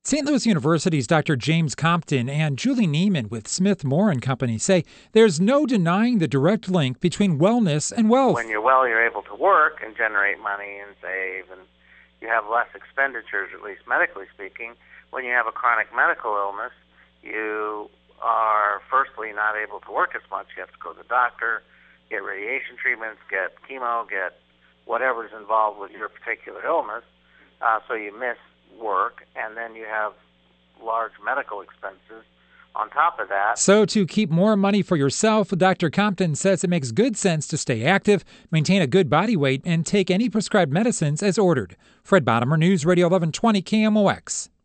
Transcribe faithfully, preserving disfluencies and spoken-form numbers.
Saint Louis University's Doctor James Compton and Julie Neiman with Smith Moore and Company say there's no denying the direct link between wellness and wealth. When you're well, you're able to work and generate money and save, and you have less expenditures, at least medically speaking. When you have a chronic medical illness, you are firstly not able to work as much. You have to go to the doctor, get radiation treatments, get chemo, get whatever's involved with your particular illness. Uh, so you miss work, and then you have large medical expenses on top of that. So to keep more money for yourself, Doctor Compton says it makes good sense to stay active, maintain a good body weight, and take any prescribed medicines as ordered. Fred Bottomer, News Radio eleven twenty K M O X.